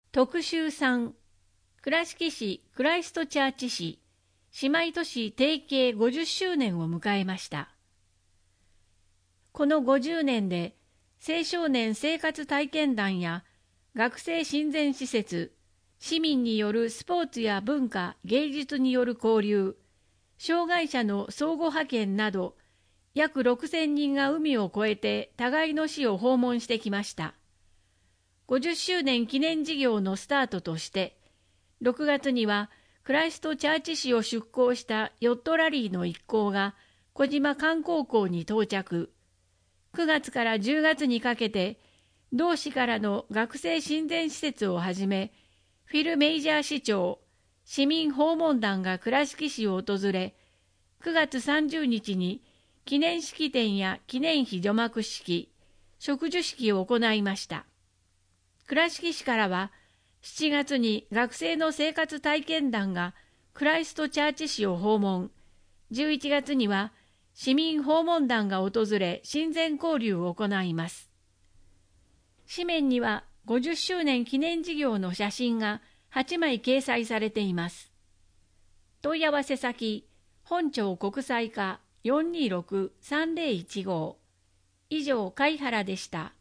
特集3、倉敷市クライストチャーチ市、姉妹都市提携50周年を迎えました。この50年で、青少年生活体験談や学生親善施設、市民によるスポーツや文化、芸術による交流、障害者の相互派遣など、約6000人が海を越えて互いの市を訪問してきました。50周年記念事業のスタートとして、6月にはクライストチャーチ市を出港したヨットラリーの一行が小島観光港に到着。9月から10月にかけて、同市からの学生親善施設をはじめ、フィル・メイジャー市長、市民訪問団が倉敷市を訪れ、9月30日に記念式典や記念碑除幕式、植樹式を行いました。倉敷市からは、7月に学生の生活体験談がクライストチャーチ市を訪問、11月には市民訪問団が訪れ親善交流を行います。紙面には50周年記念事業の写真が8枚掲載されています。問い合わせ先、本庁国際課426-3015。以上、貝原でした。